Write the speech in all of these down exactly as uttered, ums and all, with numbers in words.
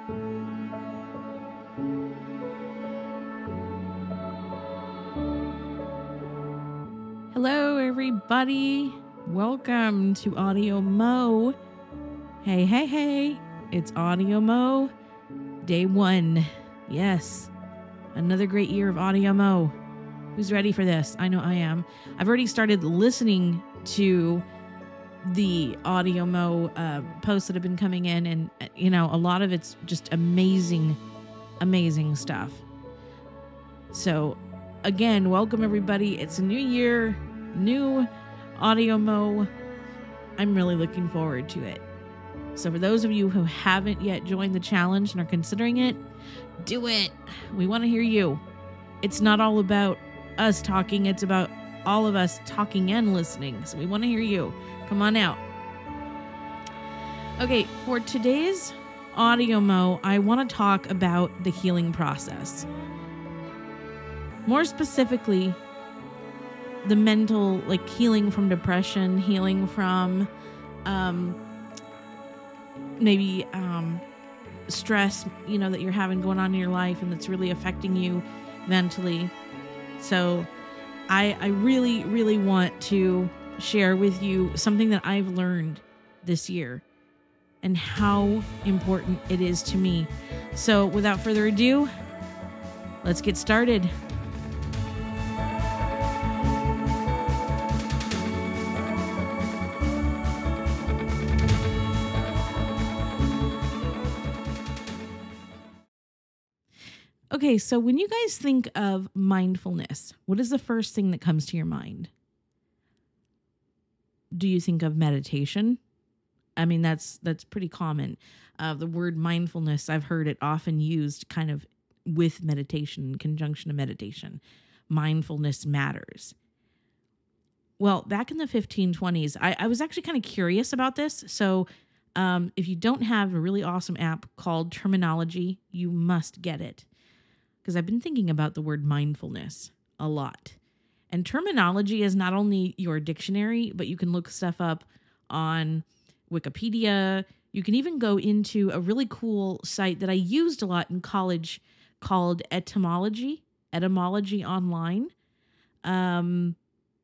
Hello, everybody. Welcome to Audio Mo. Hey, hey, hey. It's Audio Mo, day one. Yes, another great year of Audio Mo. Who's ready for this? I know I am. I've already started listening to the Audio Mo uh, posts that have been coming in, and, you know, a lot of it's just amazing, amazing stuff. So, again, welcome, everybody. It's a new year, new Audio Mo. I'm really looking forward to it. So for those of you who haven't yet joined the challenge and are considering it, do it. We want to hear you. It's not all about us talking. It's about all of us talking and listening. So we want to hear you. Come on out. Okay, for today's Audio Mo, I want to talk about the healing process. More specifically, the mental, like healing from depression, healing from um, maybe um, stress, you know, that you're having going on in your life and that's really affecting you mentally. So I, I really, really want to share with you something that I've learned this year and how important it is to me. So without further ado, let's get started. Okay, so when you guys think of mindfulness, what is the first thing that comes to your mind? Do you think of meditation? I mean, that's that's pretty common. Uh, the word mindfulness, I've heard it often used kind of with meditation, in conjunction to meditation. Mindfulness matters. Well, back in the fifteen twenties, I, I was actually kind of curious about this. So um, if you don't have a really awesome app called Terminology, you must get it. Because I've been thinking about the word mindfulness a lot. And Terminology is not only your dictionary, but you can look stuff up on Wikipedia. You can even go into a really cool site that I used a lot in college called Etymology, Etymology Online. Um,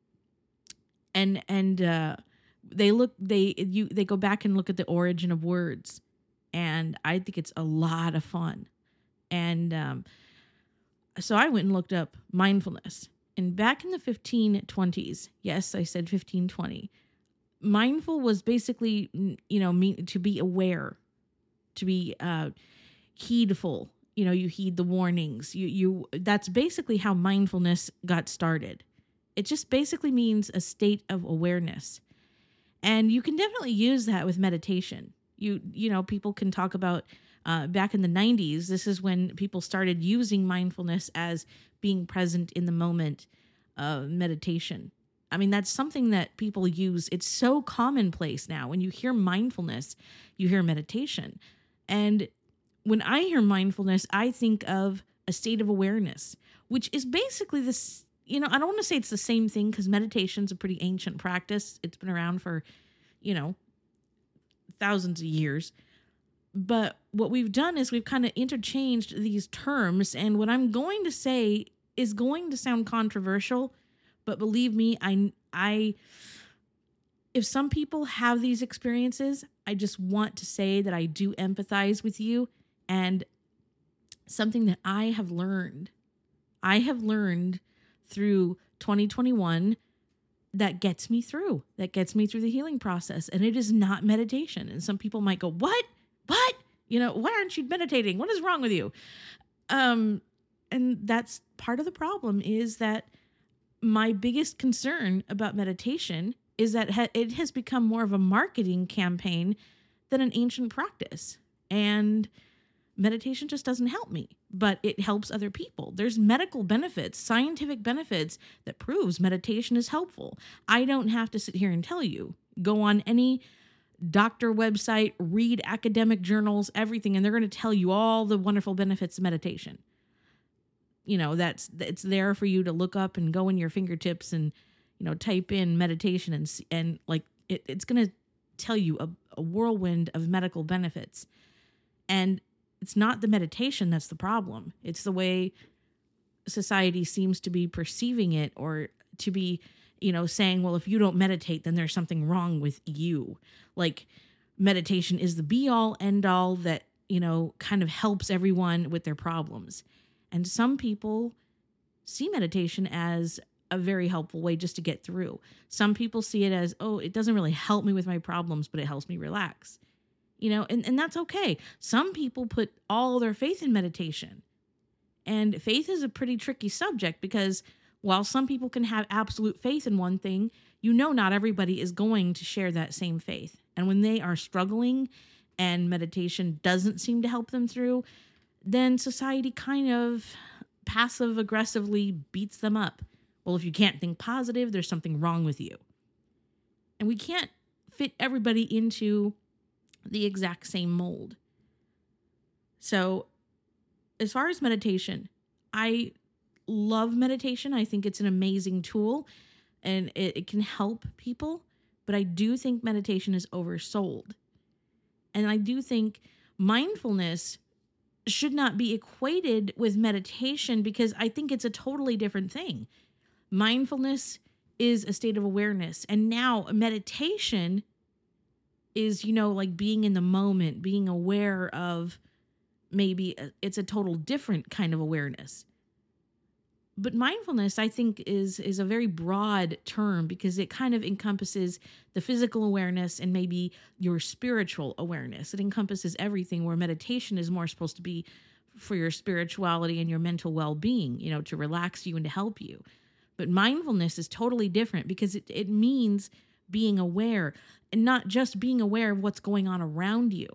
and and uh, they look they you they go back and look at the origin of words, and I think it's a lot of fun. And um, So I went and looked up mindfulness. And back in the fifteen twenties, yes, I said fifteen twenty, mindful was basically, you know, mean to be aware, to be uh, heedful. You know, you heed the warnings. You, you. That's basically how mindfulness got started. It just basically means a state of awareness. And you can definitely use that with meditation. You, you know, people can talk about Uh, back in the nineties, this is when people started using mindfulness as being present in the moment of meditation. I mean, that's something that people use. It's so commonplace now. When you hear mindfulness, you hear meditation. And when I hear mindfulness, I think of a state of awareness, which is basically this, you know, I don't want to say it's the same thing because meditation's a pretty ancient practice. It's been around for, you know, thousands of years. But what we've done is we've kind of interchanged these terms. And what I'm going to say is going to sound controversial. But believe me, I, I, if some people have these experiences, I just want to say that I do empathize with you. And something that I have learned, I have learned through twenty twenty-one that gets me through, that gets me through the healing process. And it is not meditation. And some people might go, what? What? You know, why aren't you meditating? What is wrong with you? Um, and that's part of the problem is that my biggest concern about meditation is that ha- it has become more of a marketing campaign than an ancient practice. And meditation just doesn't help me, but it helps other people. There's medical benefits, scientific benefits that proves meditation is helpful. I don't have to sit here and tell you. Go on any doctor website, read academic journals, everything, and they're going to tell you all the wonderful benefits of meditation. You know, that's it's there for you to look up and go in your fingertips and, you know, type in meditation and and like it, it's going to tell you a, a whirlwind of medical benefits. And it's not the meditation that's the problem. It's the way society seems to be perceiving it, or to be, you know, saying, well, if you don't meditate, then there's something wrong with you. Like meditation is the be all end all that, you know, kind of helps everyone with their problems. And some people see meditation as a very helpful way just to get through. Some people see it as, oh, it doesn't really help me with my problems, but it helps me relax. You know, and, and that's okay. Some people put all their faith in meditation. And faith is a pretty tricky subject, because while some people can have absolute faith in one thing, you know, not everybody is going to share that same faith. And when they are struggling and meditation doesn't seem to help them through, then society kind of passive aggressively beats them up. Well, if you can't think positive, there's something wrong with you. And we can't fit everybody into the exact same mold. So as far as meditation, I love meditation. I think it's an amazing tool and it, it can help people, but I do think meditation is oversold. And I do think mindfulness should not be equated with meditation, because I think it's a totally different thing. Mindfulness is a state of awareness, and now meditation is, you know, like being in the moment, being aware of maybe a, it's a total different kind of awareness. But mindfulness, I think, is is a very broad term, because it kind of encompasses the physical awareness and maybe your spiritual awareness. It encompasses everything, where meditation is more supposed to be for your spirituality and your mental well-being, you know, to relax you and to help you. But mindfulness is totally different, because it, it means being aware, and not just being aware of what's going on around you.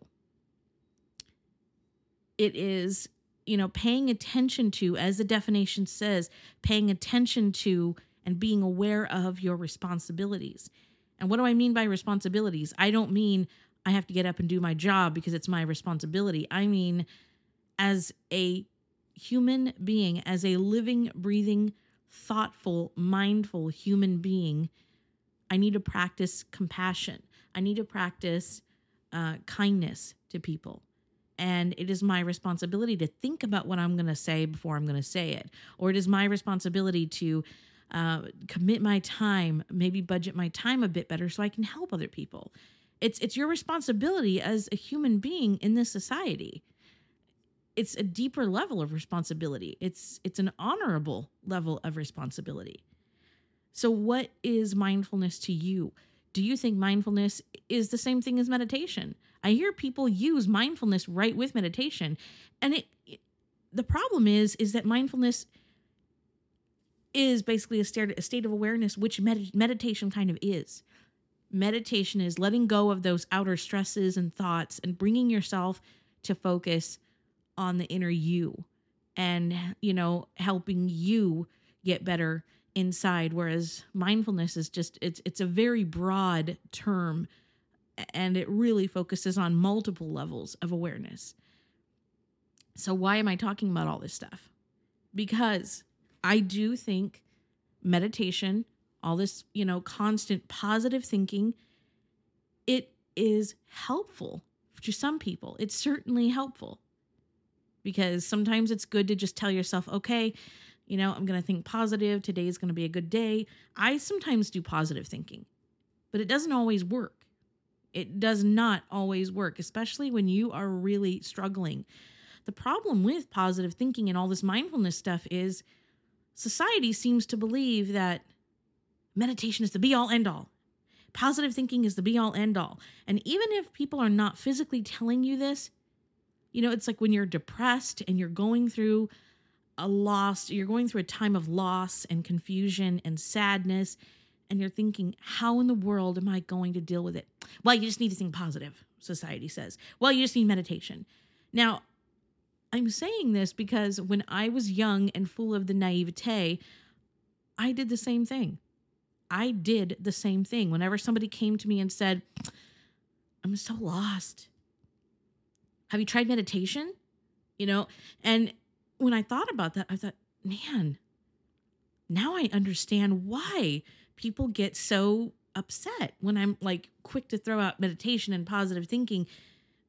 It is, you know, paying attention to, as the definition says, paying attention to and being aware of your responsibilities. And what do I mean by responsibilities? I don't mean I have to get up and do my job because it's my responsibility. I mean, as a human being, as a living, breathing, thoughtful, mindful human being, I need to practice compassion. I need to practice uh, kindness to people. And it is my responsibility to think about what I'm going to say before I'm going to say it. Or it is my responsibility to uh, commit my time, maybe budget my time a bit better so I can help other people. It's it's your responsibility as a human being in this society. It's a deeper level of responsibility. It's it's an honorable level of responsibility. So what is mindfulness to you? Do you think mindfulness is the same thing as meditation? I hear people use mindfulness right with meditation. And it, it the problem is, is that mindfulness is basically a state, a state of awareness, which med- meditation kind of is. Meditation is letting go of those outer stresses and thoughts and bringing yourself to focus on the inner you and, you know, helping you get better inside. Whereas mindfulness is just, it's, it's a very broad term, and it really focuses on multiple levels of awareness. So why am I talking about all this stuff? Because I do think meditation, all this, you know, constant positive thinking, it is helpful to some people. It's certainly helpful, because sometimes it's good to just tell yourself, okay, you know, I'm going to think positive. Today is going to be a good day. I sometimes do positive thinking, but it doesn't always work. It does not always work, especially when you are really struggling. The problem with positive thinking and all this mindfulness stuff is society seems to believe that meditation is the be all end all. Positive thinking is the be all end all. And even if people are not physically telling you this, you know, it's like when you're depressed and you're going through a loss, you're going through a time of loss and confusion and sadness, and you're thinking, how in the world am I going to deal with it? Well, you just need to think positive, society says. Well, you just need meditation. Now, I'm saying this because when I was young and full of the naivete, I did the same thing. I did the same thing. Whenever somebody came to me and said, I'm so lost. Have you tried meditation? You know, and when I thought about that, I thought, man, now I understand why people get so upset when I'm like quick to throw out meditation and positive thinking,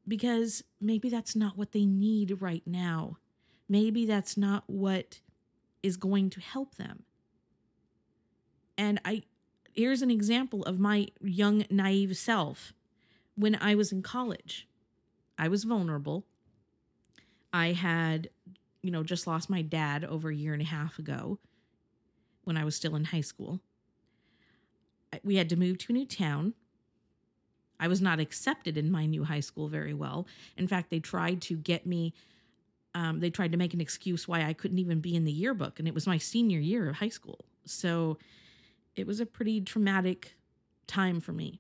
because maybe that's not what they need right now. Maybe that's not what is going to help them. And I here's an example of my young, naive self. When I was in college, I was vulnerable. I had, you know, just lost my dad over a year and a half ago when I was still in high school. We had to move to a new town. I was not accepted in my new high school very well. In fact, they tried to get me, um, they tried to make an excuse why I couldn't even be in the yearbook. And it was my senior year of high school. So it was a pretty traumatic time for me.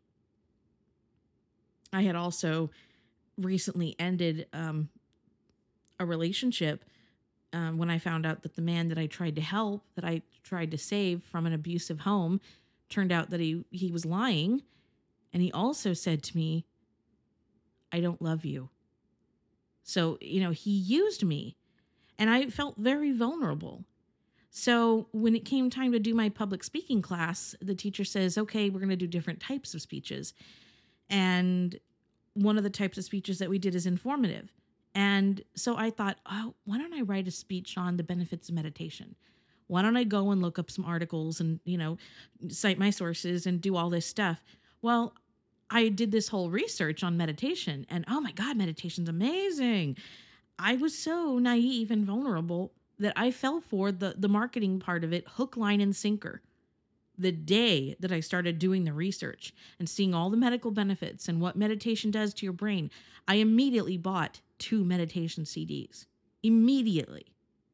I had also recently ended um, a relationship um, when I found out that the man that I tried to help, that I tried to save from an abusive home, turned out that he, he was lying. And he also said to me, I don't love you. So, you know, he used me and I felt very vulnerable. So when it came time to do my public speaking class, the teacher says, okay, we're going to do different types of speeches. And one of the types of speeches that we did is informative. And so I thought, oh, why don't I write a speech on the benefits of meditation? Why don't I go and look up some articles and, you know, cite my sources and do all this stuff? Well, I did this whole research on meditation and oh my God, meditation's amazing. I was so naive and vulnerable that I fell for the, the marketing part of it, hook, line, and sinker. The day that I started doing the research and seeing all the medical benefits and what meditation does to your brain, I immediately bought two meditation C Ds. Immediately.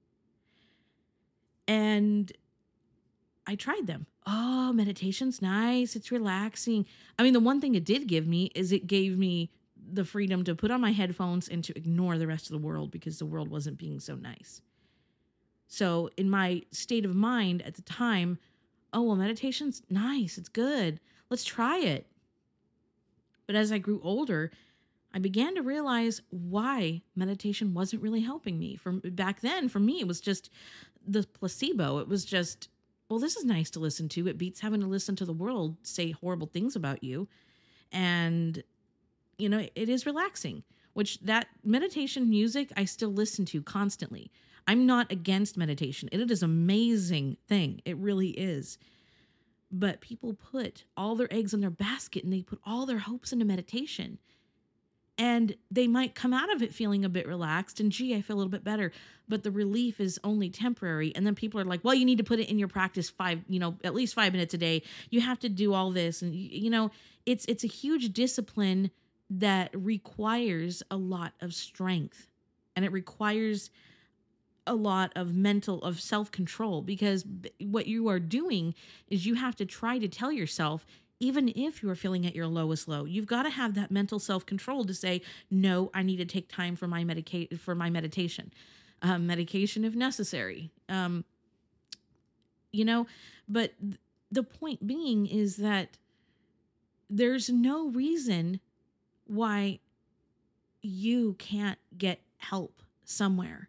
And I tried them. Oh, meditation's nice. It's relaxing. I mean, the one thing it did give me is it gave me the freedom to put on my headphones and to ignore the rest of the world because the world wasn't being so nice. So in my state of mind at the time, oh, well, meditation's nice. It's good. Let's try it. But as I grew older, I began to realize why meditation wasn't really helping me. From back then, for me, it was just the placebo. It was just, well, this is nice to listen to. It beats having to listen to the world say horrible things about you. And, you know, it is relaxing, which that meditation music I still listen to constantly. I'm not against meditation. It is an amazing thing. It really is. But people put all their eggs in their basket and they put all their hopes into meditation. And they might come out of it feeling a bit relaxed and gee, I feel a little bit better. But the relief is only temporary. And then people are like, well, you need to put it in your practice five, you know, at least five minutes a day. You have to do all this. And, you know, it's it's a huge discipline that requires a lot of strength. And it requires a lot of mental, of self-control, because what you are doing is you have to try to tell yourself, even if you're feeling at your lowest low, you've got to have that mental self-control to say, no, I need to take time for my medica- for my meditation, um, medication if necessary. Um, you know, but th- the point being is that there's no reason why you can't get help somewhere.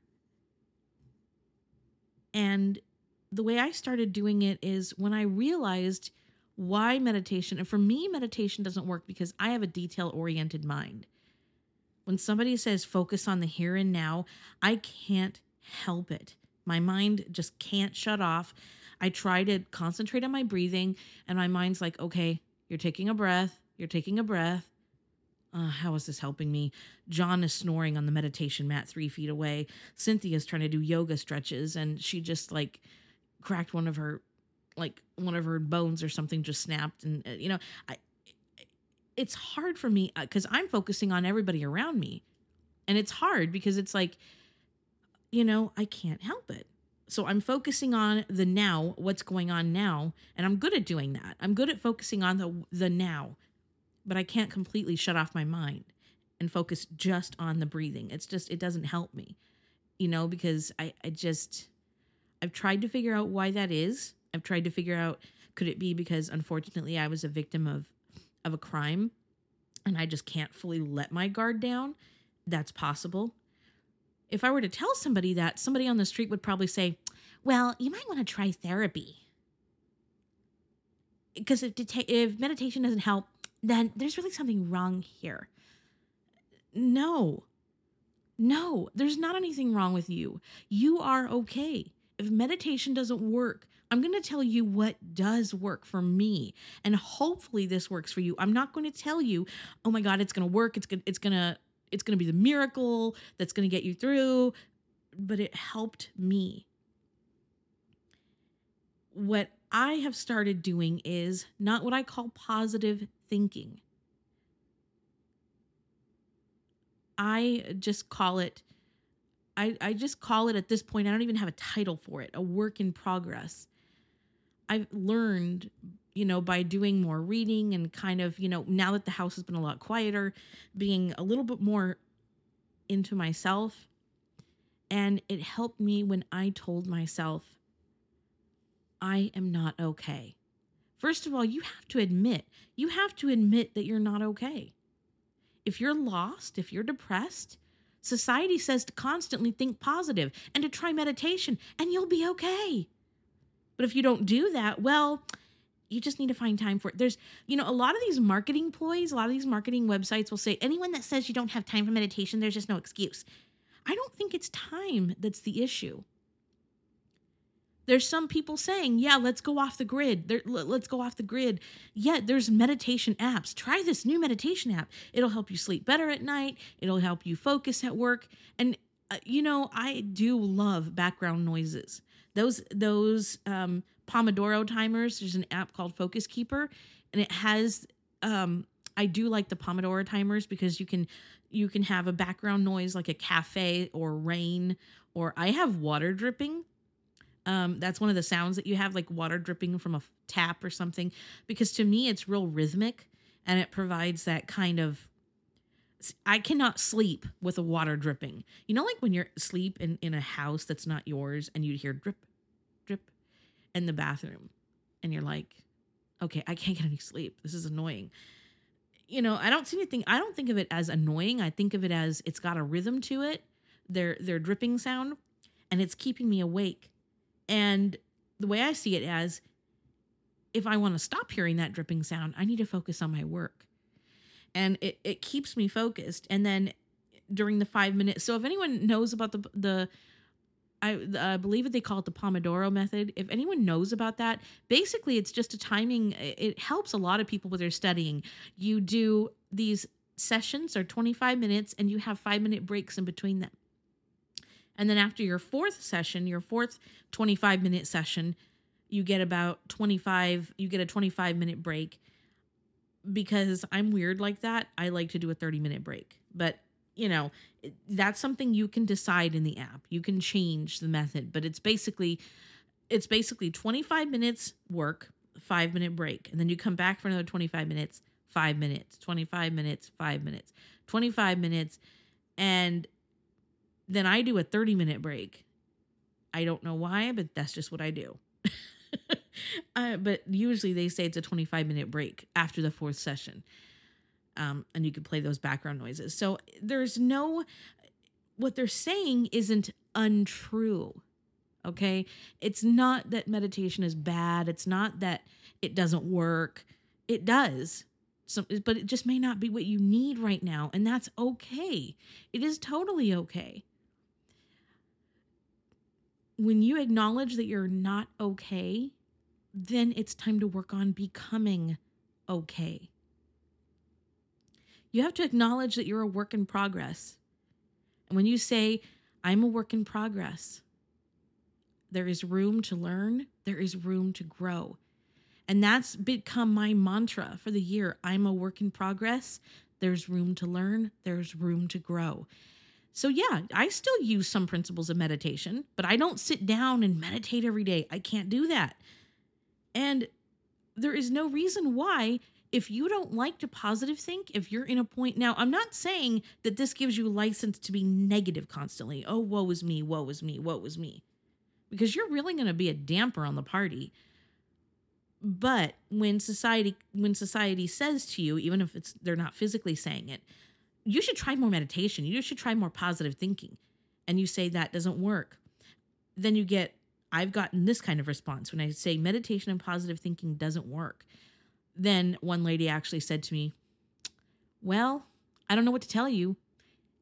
And the way I started doing it is when I realized why meditation, and for me, meditation doesn't work because I have a detail-oriented mind. When somebody says focus on the here and now, I can't help it. My mind just can't shut off. I try to concentrate on my breathing, and my mind's like, okay, you're taking a breath, you're taking a breath. Uh, how is this helping me? John is snoring on the meditation mat three feet away. Cynthia's trying to do yoga stretches, and she just like cracked one of her, like one of her bones or something just snapped. And, uh, you know, I, it's hard for me because I'm focusing on everybody around me. And it's hard because it's like, you know, I can't help it. So I'm focusing on the now, what's going on now. And I'm good at doing that. I'm good at focusing on the the now. But I can't completely shut off my mind and focus just on the breathing. It's just, it doesn't help me, you know, because I, I just, I've tried to figure out why that is. I've tried to figure out, could it be because unfortunately I was a victim of, of a crime and I just can't fully let my guard down? That's possible. If I were to tell somebody that, somebody on the street would probably say, well, you might want to try therapy. Because if, deta- if meditation doesn't help, then there's really something wrong here. No, no, there's not anything wrong with you. You are okay. If meditation doesn't work, I'm going to tell you what does work for me. And hopefully this works for you. I'm not going to tell you, oh my God, it's going to work. It's going it's going to it's going to be the miracle that's going to get you through, but it helped me. What I have started doing is not what I call positive thinking. I just call it, I, I just call it at this point, I don't even have a title for it, a work in progress. I've learned, you know, by doing more reading and kind of, you know, now that the house has been a lot quieter, being a little bit more into myself. And it helped me when I told myself, I am not okay. First of all, you have to admit, you have to admit that you're not okay. If you're lost, if you're depressed, society says to constantly think positive and to try meditation and you'll be okay. But if you don't do that, well, you just need to find time for it. There's, you know, a lot of these marketing ploys, a lot of these marketing websites will say, anyone that says you don't have time for meditation, there's just no excuse. I don't think it's time that's the issue. There's some people saying, yeah, let's go off the grid. There, let's go off the grid. Yeah, there's meditation apps. Try this new meditation app. It'll help you sleep better at night. It'll help you focus at work. And, uh, you know, I do love background noises. Those, those um, Pomodoro timers, there's an app called Focus Keeper, and it has, um, I do like the Pomodoro timers because you can, you can have a background noise like a cafe or rain, or I have water dripping. Um, that's one of the sounds that you have, like water dripping from a tap or something, because to me it's real rhythmic and it provides that kind of, I cannot sleep with a water dripping. You know, like when you're asleep in, in a house that's not yours and you hear drip, drip in the bathroom and you're like, okay, I can't get any sleep. This is annoying. You know, I don't see anything. I don't think of it as annoying. I think of it as it's got a rhythm to it. Their, their dripping sound, and it's keeping me awake. And the way I see it as, if I want to stop hearing that dripping sound, I need to focus on my work. And it, it keeps me focused. And then during the five minutes, so if anyone knows about the, the I, I believe they call it the Pomodoro method. If anyone knows about that, basically it's just a timing. It helps a lot of people with their studying. You do these sessions are twenty-five minutes and you have five minute breaks in between them. And then after your fourth session, your fourth twenty-five minute session, you get about twenty-five, you get a twenty-five minute break. Because I'm weird like that, I like to do a thirty minute break. But, you know, that's something you can decide in the app. You can change the method, but it's basically, it's basically twenty-five minutes work, five minute break. And then you come back for another twenty-five minutes, five minutes, twenty-five minutes, five minutes, twenty-five minutes. And then I do a thirty minute break. I don't know why, but that's just what I do. uh, but usually they say it's a twenty-five minute break after the fourth session. Um, and you can play those background noises. So there's no, what they're saying isn't untrue. Okay. It's not that meditation is bad. It's not that it doesn't work. It does. So, but it just may not be what you need right now. And that's okay. It is totally okay. When you acknowledge that you're not okay, then it's time to work on becoming okay. You have to acknowledge that you're a work in progress. And when you say, I'm a work in progress, there is room to learn, there is room to grow. And that's become my mantra for the year. I'm a work in progress. There's room to learn, there's room to grow. So yeah, I still use some principles of meditation, but I don't sit down and meditate every day. I can't do that. And there is no reason why, if you don't like to positive think, if you're in a point, now I'm not saying that this gives you license to be negative constantly. Oh, woe is me, woe is me, woe is me. Because you're really going to be a damper on the party. But when society, when society says to you, even if it's, they're not physically saying it, you should try more meditation. You should try more positive thinking. And you say that doesn't work. Then you get, I've gotten this kind of response when I say meditation and positive thinking doesn't work. Then one lady actually said to me, well, I don't know what to tell you.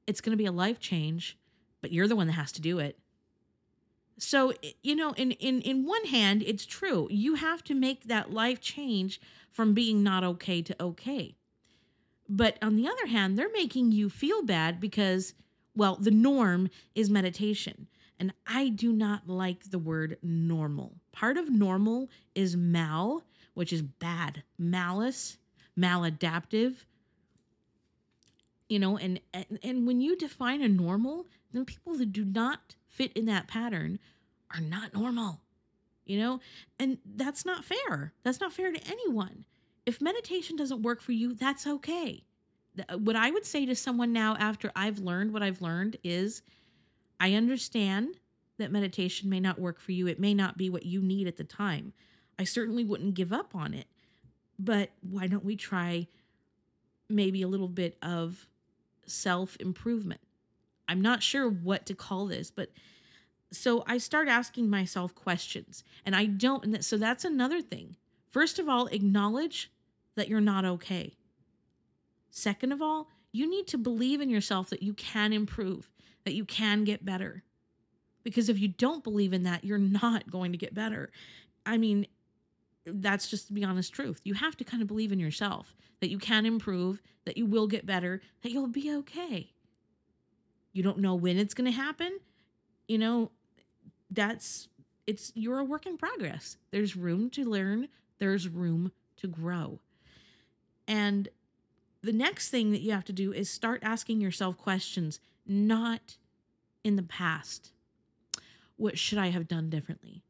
It's going to be a life change, but you're the one that has to do it. So, you know, in, in, in one hand, it's true. You have to make that life change from being not okay to okay. But on the other hand, they're making you feel bad because, well, the norm is meditation. And I do not like the word normal. Part of normal is mal, which is bad, malice, maladaptive. You know, and, and, and when you define a normal, then people that do not fit in that pattern are not normal, you know, and that's not fair. That's not fair to anyone. If meditation doesn't work for you, that's okay. What I would say to someone now after I've learned what I've learned is I understand that meditation may not work for you. It may not be what you need at the time. I certainly wouldn't give up on it, but why don't we try maybe a little bit of self-improvement? I'm not sure what to call this, but so I start asking myself questions, and I don't, and so that's another thing. First of all, acknowledge that you're not okay. Second of all, you need to believe in yourself that you can improve, that you can get better. Because if you don't believe in that, you're not going to get better. I mean, that's just to be honest truth. You have to kind of believe in yourself that you can improve, that you will get better, that you'll be okay. You don't know when it's going to happen. You know, that's, it's, you're a work in progress. There's room to learn. There's room to grow. And the next thing that you have to do is start asking yourself questions, not in the past. What should I have done differently?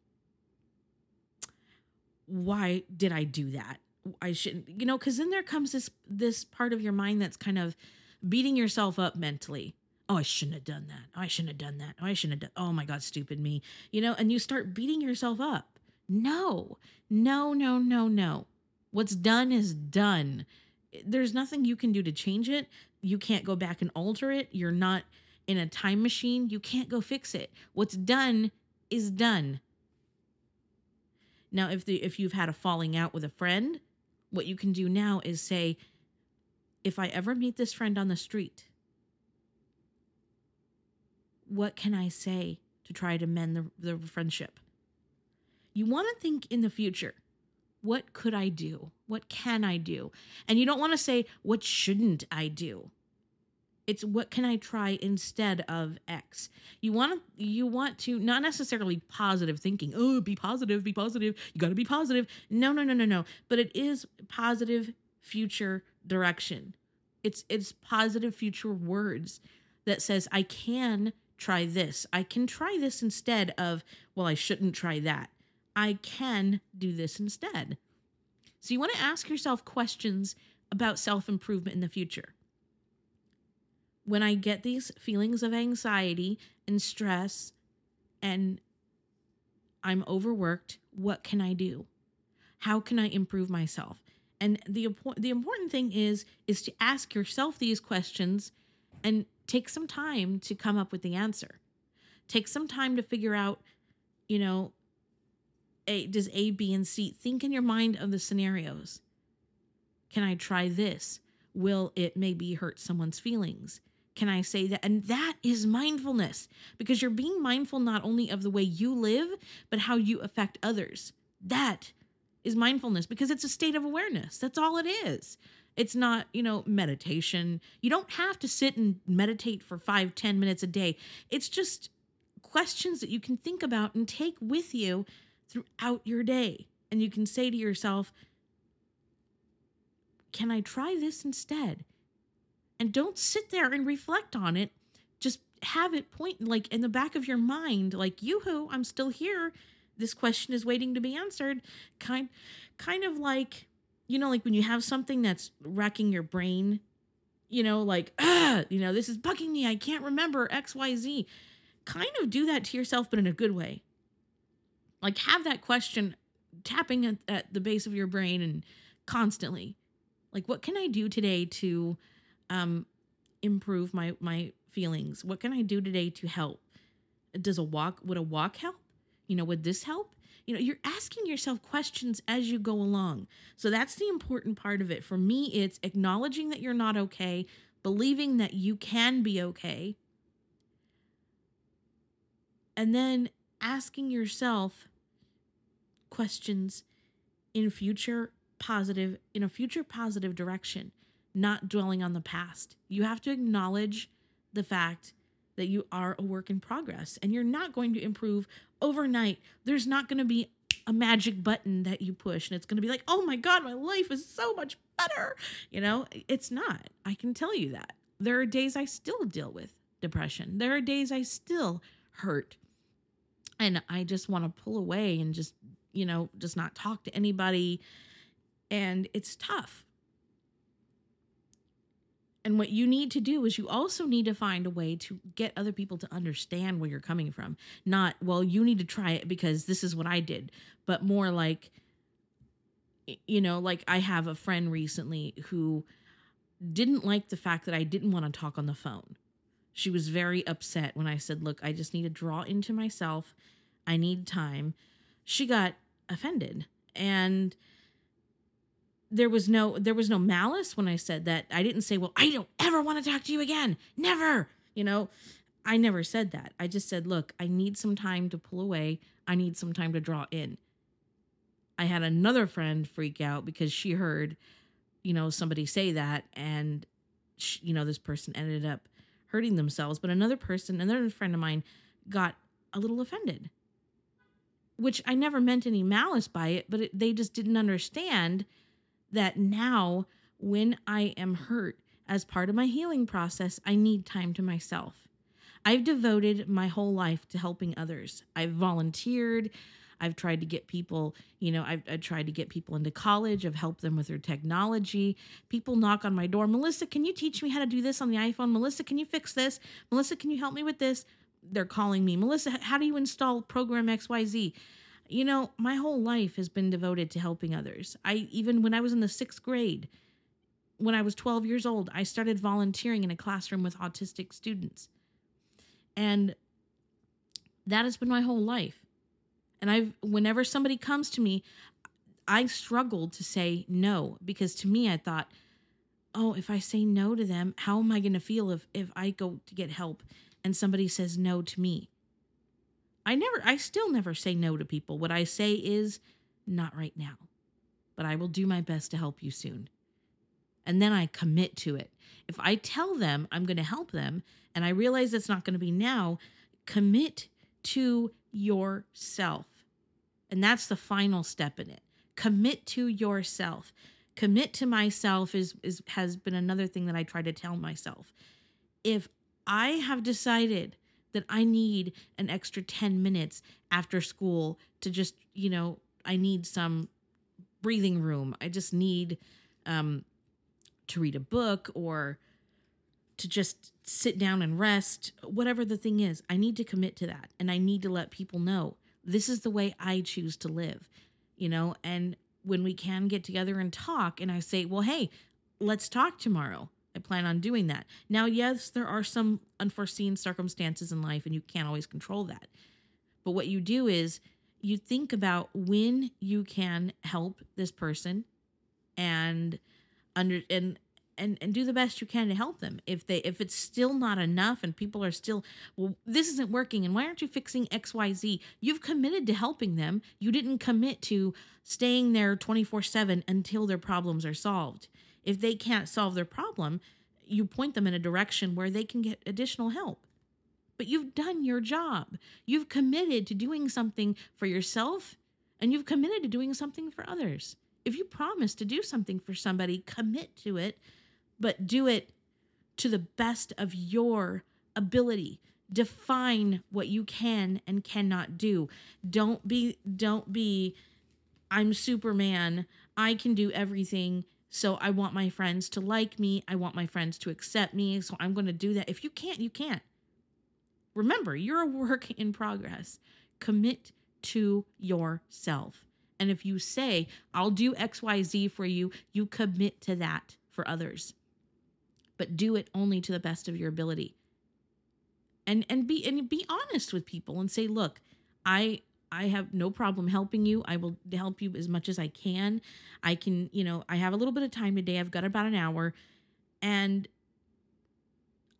Why did I do that? I shouldn't, you know, because then there comes this, this part of your mind that's kind of beating yourself up mentally. Oh, I shouldn't have done that. Oh, I shouldn't have done that. Oh, I shouldn't have done, oh my God, stupid me. You know, and you start beating yourself up. No, no, no, no, no. What's done is done. There's nothing you can do to change it. You can't go back and alter it. You're not in a time machine. You can't go fix it. What's done is done. Now, if the if you've had a falling out with a friend, what you can do now is say, if I ever meet this friend on the street, what can I say to try to mend the, the friendship? You want to think in the future. What could I do? What can I do? And you don't want to say, what shouldn't I do? It's what can I try instead of X? You want to, you want to, not necessarily positive thinking. Oh, be positive, be positive. You got to be positive. No, no, no, no, no. But it is positive future direction. It's, it's positive future words that says, I can try this. I can try this instead of, well, I shouldn't try that. I can do this instead. So you want to ask yourself questions about self-improvement in the future. When I get these feelings of anxiety and stress and I'm overworked, what can I do? How can I improve myself? And the the important thing is is to ask yourself these questions and take some time to come up with the answer. Take some time to figure out, you know, A, does A, B, and C, think in your mind of the scenarios. Can I try this? Will it maybe hurt someone's feelings? Can I say that? And that is mindfulness, because you're being mindful not only of the way you live, but how you affect others. That is mindfulness, because it's a state of awareness. That's all it is. It's not, you know, meditation. You don't have to sit and meditate for five, ten minutes a day. It's just questions that you can think about and take with you throughout your day. And you can say to yourself, can I try this instead? And don't sit there and reflect on it. Just have it point like in the back of your mind, like, yoo-hoo, I'm still here. This question is waiting to be answered. Kind, kind of like, you know, like when you have something that's wrecking your brain, you know, like, ah, you know, this is bugging me. I can't remember X, Y, Z. Kind of do that to yourself, but in a good way. Like have that question tapping at, at the base of your brain and constantly. Like, what can I do today to um, improve my, my feelings? What can I do today to help? Does a walk, would a walk help? You know, would this help? You know, you're asking yourself questions as you go along. So that's the important part of it. For me, it's acknowledging that you're not okay, believing that you can be okay, and then asking yourself questions in future positive in a future positive direction, not dwelling on the past. You have to acknowledge the fact that you are a work in progress and you're not going to improve overnight. There's not going to be a magic button that you push and it's going to be like, oh my God, my life is so much better. You know, it's not. I can tell you that. There are days I still deal with depression. There are days I still hurt. And I just want to pull away and just, you know, just not talk to anybody. And it's tough. And what you need to do is you also need to find a way to get other people to understand where you're coming from. Not, well, you need to try it because this is what I did, but more like, you know, like I have a friend recently who didn't like the fact that I didn't want to talk on the phone. She was very upset when I said, look, I just need to draw into myself. I need time. She got offended. And there was no there was no malice when I said that. I didn't say, well, I don't ever want to talk to you again. Never. You know, I never said that. I just said, look, I need some time to pull away. I need some time to draw in. I had another friend freak out because she heard, you know, somebody say that, and, she, you know, this person ended up hurting themselves. But another person, another friend of mine got a little offended, which I never meant any malice by it, but it, they just didn't understand that now when I am hurt as part of my healing process, I need time to myself. I've devoted my whole life to helping others. I've volunteered. I've tried to get people, you know, I've, I've tried to get people into college. I've helped them with their technology. People knock on my door. Melissa, can you teach me how to do this on the iPhone? Melissa, can you fix this? Melissa, can you help me with this? They're calling me. Melissa, how do you install program X Y Z? You know, my whole life has been devoted to helping others. I even when I was in the sixth grade, when I was twelve years old, I started volunteering in a classroom with autistic students. And that has been my whole life. And I've whenever somebody comes to me, I struggled to say no, because to me I thought, oh, if I say no to them, how am I going to feel if, if I go to get help and somebody says no to me? I never, I still never say no to people. What I say is, not right now, but I will do my best to help you soon. And then I commit to it. If I tell them I'm going to help them and I realize it's not going to be now, commit to yourself. And that's the final step in it. Commit to yourself. Commit to myself is, is has been another thing that I try to tell myself. If I have decided that I need an extra ten minutes after school to just, you know, I need some breathing room. I just need um, to read a book or to just sit down and rest, whatever the thing is. I need to commit to that. And I need to let people know this is the way I choose to live, you know, and when we can get together and talk and I say, well, hey, let's talk tomorrow. I plan on doing that. Now, yes, there are some unforeseen circumstances in life and you can't always control that. But what you do is you think about when you can help this person and under and and and do the best you can to help them. If they if it's still not enough and people are still, well, this isn't working and why aren't you fixing X Y Z? You've committed to helping them. You didn't commit to staying there twenty-four seven until their problems are solved. If they can't solve their problem, you point them in a direction where they can get additional help. But you've done your job. You've committed to doing something for yourself, and you've committed to doing something for others. If you promise to do something for somebody, commit to it, but do it to the best of your ability. Define what you can and cannot do. Don't be, don't be, I'm Superman. I can do everything. So I want my friends to like me. I want my friends to accept me. So I'm going to do that. If you can't, you can't. Remember, you're a work in progress. Commit to yourself. And if you say, I'll do X Y Z for you, you commit to that for others. But do it only to the best of your ability. And and be and be honest with people and say, look, I I have no problem helping you. I will help you as much as I can. I can, you know, I have a little bit of time today. I've got about an hour. And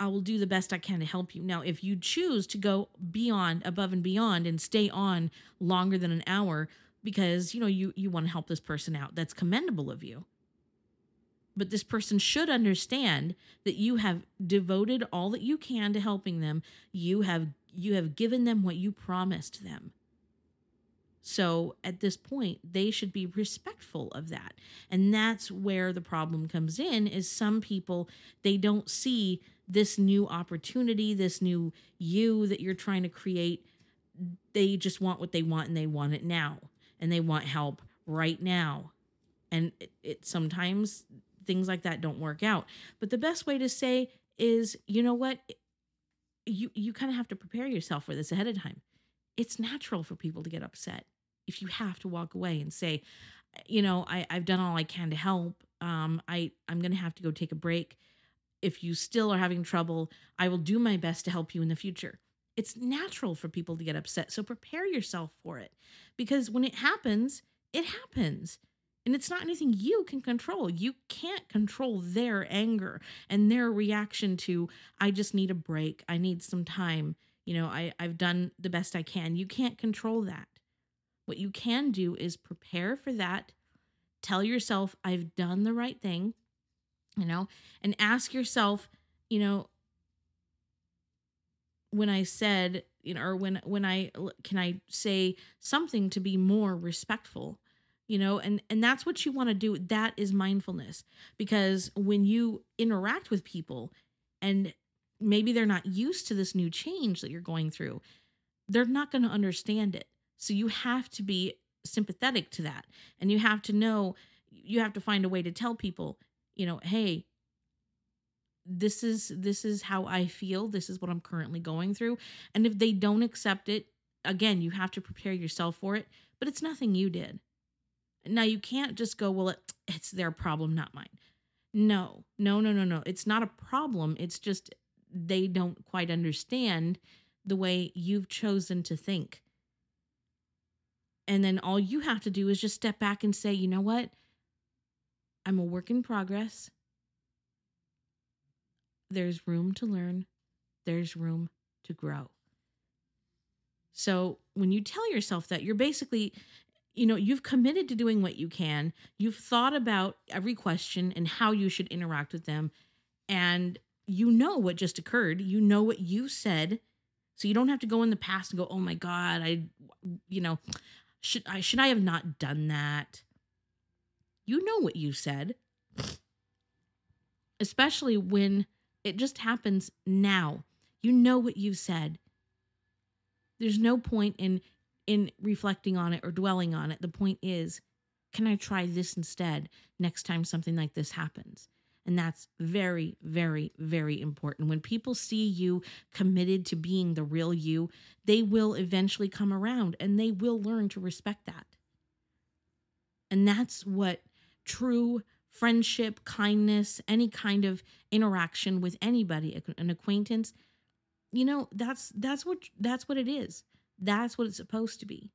I will do the best I can to help you. Now, if you choose to go beyond, above and beyond and stay on longer than an hour because, you know, you you want to help this person out, that's commendable of you. But this person should understand that you have devoted all that you can to helping them. You have you have given them what you promised them. So at this point, they should be respectful of that. And that's where the problem comes in is some people, they don't see this new opportunity, this new you that you're trying to create. They just want what they want and they want it now. And they want help right now. And it, it sometimes things like that don't work out. But the best way to say is, you know what? You you kind of have to prepare yourself for this ahead of time. It's natural for people to get upset if you have to walk away and say, you know, I, I've done all I can to help. Um, I, I'm going to have to go take a break. If you still are having trouble, I will do my best to help you in the future. It's natural for people to get upset. So prepare yourself for it because when it happens, it happens. And it's not anything you can control. You can't control their anger and their reaction to, I just need a break. I need some time. You know, I, I've done the best I can. You can't control that. What you can do is prepare for that. Tell yourself, I've done the right thing, you know, and ask yourself, you know, when I said, you know, or when, when I, can I say something to be more respectful? You know, and, and that's what you want to do. That is mindfulness. Because when you interact with people and maybe they're not used to this new change that you're going through, they're not going to understand it. So you have to be sympathetic to that. And you have to know, you have to find a way to tell people, you know, hey, this is, this is how I feel. This is what I'm currently going through. And if they don't accept it, again, you have to prepare yourself for it, but it's nothing you did. Now, you can't just go, well, it, it's their problem, not mine. No, no, no, no, no. It's not a problem. It's just they don't quite understand the way you've chosen to think. And then all you have to do is just step back and say, you know what? I'm a work in progress. There's room to learn. There's room to grow. So when you tell yourself that, you're basically... you know, you've committed to doing what you can. You've thought about every question and how you should interact with them. And you know what just occurred. You know what you said. So you don't have to go in the past and go, oh my God, I, you know, should I, should I have not done that? You know what you said. Especially when it just happens now. You know what you said. There's no point in in reflecting on it or dwelling on it. The point is, can I try this instead next time something like this happens? And that's very, very, very important. When people see you committed to being the real you, they will eventually come around and they will learn to respect that. And that's what true friendship, kindness, any kind of interaction with anybody, an acquaintance, you know, that's that's what that's what it is. That's what it's supposed to be.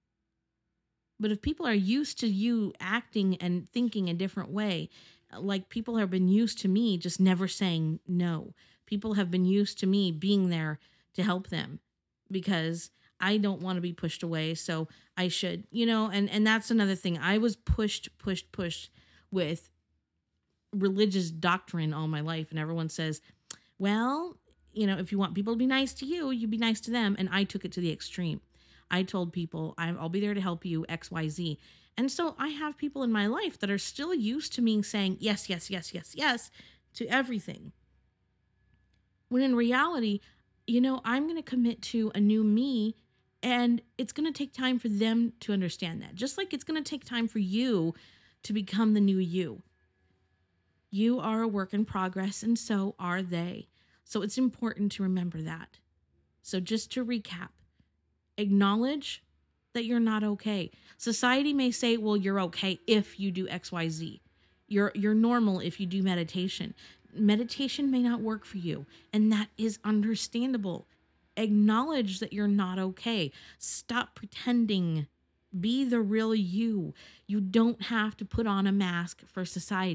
But if people are used to you acting and thinking a different way, like people have been used to me just never saying no. People have been used to me being there to help them because I don't want to be pushed away. So I should, you know, and, and that's another thing. I was pushed, pushed, pushed with religious doctrine all my life. And everyone says, well, you know, if you want people to be nice to you, you be nice to them. And I took it to the extreme. I told people, I'll be there to help you, X, Y, Z. And so I have people in my life that are still used to me saying yes, yes, yes, yes, yes to everything. When in reality, you know, I'm going to commit to a new me, and it's going to take time for them to understand that. Just like it's going to take time for you to become the new you. You are a work in progress, and so are they. So it's important to remember that. So just to recap, acknowledge that you're not okay. Society may say, well, you're okay if you do X, Y, Z. You're, you're normal if you do meditation. Meditation may not work for you, and that is understandable. Acknowledge that you're not okay. Stop pretending. Be the real you. You don't have to put on a mask for society.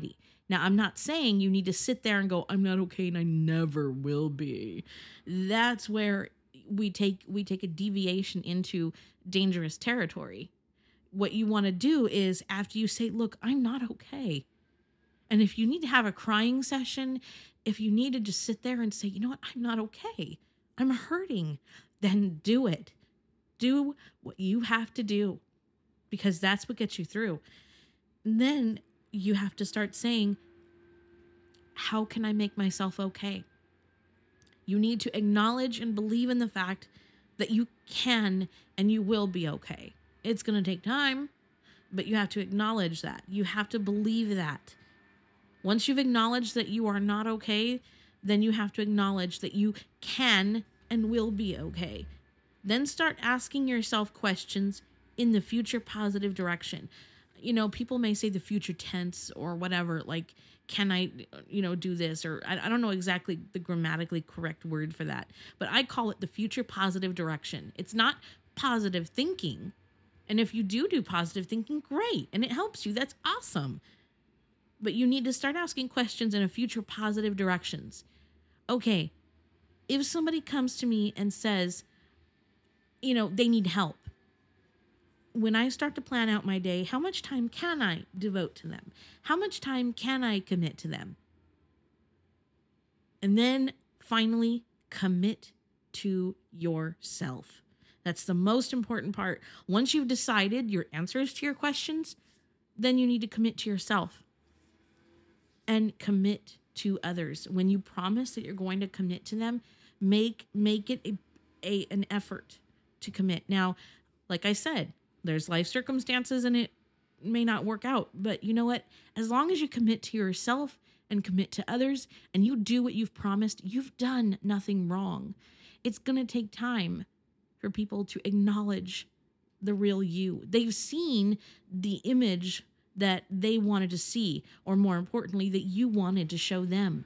Now, I'm not saying you need to sit there and go, I'm not okay and I never will be. That's where we take we take a deviation into dangerous territory. What you want to do is, after you say, look, I'm not okay. And if you need to have a crying session, if you need to just sit there and say, you know what, I'm not okay, I'm hurting, then do it. Do what you have to do, because that's what gets you through. And then you have to start saying, how can I make myself okay? You need to acknowledge and believe in the fact that you can and you will be okay. It's going to take time, but you have to acknowledge that. You have to believe that. Once you've acknowledged that you are not okay, then you have to acknowledge that you can and will be okay. Then start asking yourself questions in the future positive direction. You know, people may say the future tense or whatever, like, can I, you know, do this? Or I, I don't know exactly the grammatically correct word for that, but I call it the future positive direction. It's not positive thinking. And if you do do positive thinking, great. And it helps you. That's awesome. But you need to start asking questions in a future positive directions. Okay, if somebody comes to me and says, you know, they need help, when I start to plan out my day, how much time can I devote to them? How much time can I commit to them? And then finally, commit to yourself. That's the most important part. Once you've decided your answers to your questions, then you need to commit to yourself and commit to others. When you promise that you're going to commit to them, make make it a, a an effort to commit. Now, like I said, there's life circumstances and it may not work out, but you know what? As long as you commit to yourself and commit to others and you do what you've promised, you've done nothing wrong. It's going to take time for people to acknowledge the real you. They've seen the image that they wanted to see, or more importantly, that you wanted to show them.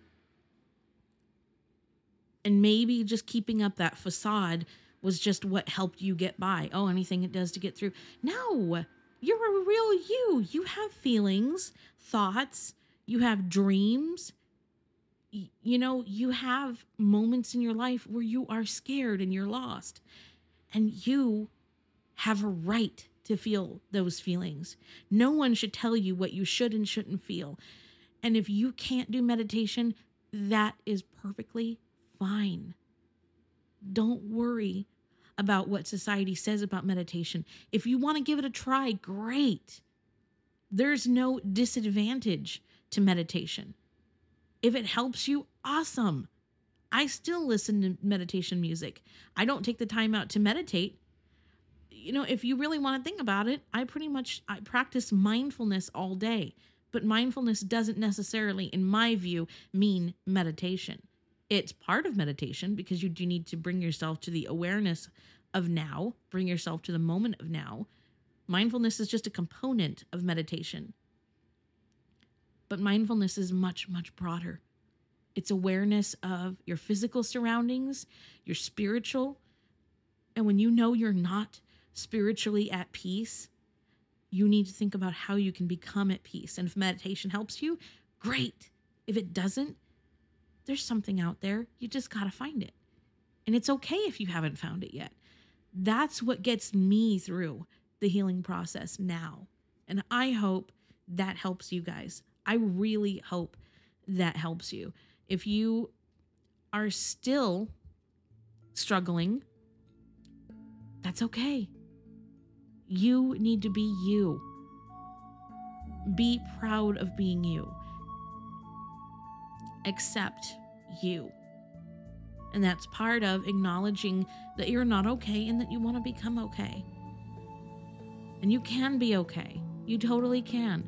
And maybe just keeping up that facade was just what helped you get by. Oh, anything it does to get through. No, you're a real you. You have feelings, thoughts, you have dreams. Y- You know, you have moments in your life where you are scared and you're lost. And you have a right to feel those feelings. No one should tell you what you should and shouldn't feel. And if you can't do meditation, that is perfectly fine. Don't worry about what society says about meditation. If you want to give it a try, great. There's no disadvantage to meditation. If it helps you, awesome. I still listen to meditation music. I don't take the time out to meditate. You know, if you really want to think about it, I pretty much I practice mindfulness all day. But mindfulness doesn't necessarily, in my view, mean meditation. It's part of meditation because you do need to bring yourself to the awareness of now, bring yourself to the moment of now. Mindfulness is just a component of meditation. But mindfulness is much, much broader. It's awareness of your physical surroundings, your spiritual. And when you know you're not spiritually at peace, you need to think about how you can become at peace. And if meditation helps you, great. If it doesn't, there's something out there. You just got to find it. And it's okay if you haven't found it yet. That's what gets me through the healing process now. And I hope that helps you guys. I really hope that helps you. If you are still struggling, that's okay. You need to be you. Be proud of being you. Accept you. And that's part of acknowledging that you're not okay and that you want to become okay. And you can be okay. You totally can.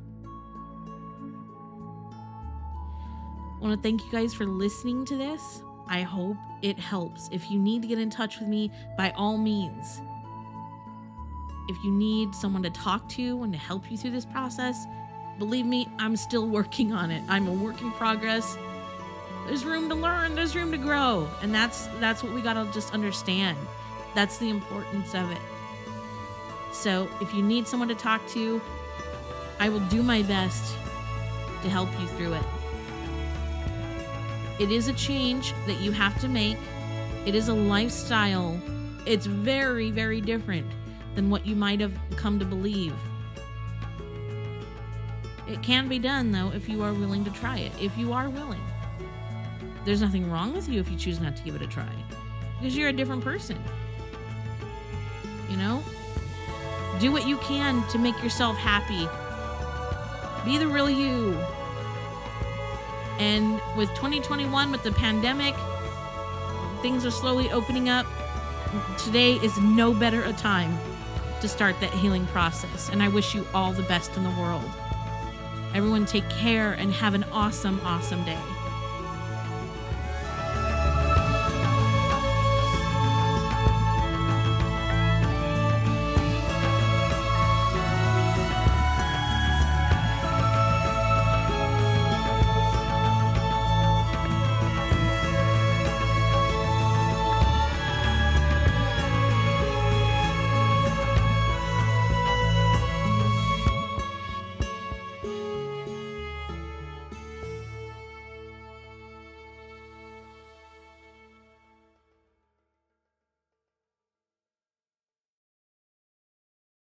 I want to thank you guys for listening to this. I hope it helps. If you need to get in touch with me, by all means. If you need someone to talk to and to help you through this process, believe me, I'm still working on it. I'm a work in progress. There's room to learn, there's room to grow. And that's that's what we gotta just understand. That's the importance of it. So if you need someone to talk to, I will do my best to help you through it. It is a change that you have to make. It is a lifestyle. It's very, very different than what you might have come to believe. It can be done, though, if you are willing to try it. If you are willing. There's nothing wrong with you if you choose not to give it a try. Because you're a different person. You know? Do what you can to make yourself happy. Be the real you. And with twenty twenty-one, with the pandemic, things are slowly opening up. Today is no better a time to start that healing process. And I wish you all the best in the world. Everyone take care and have an awesome, awesome day.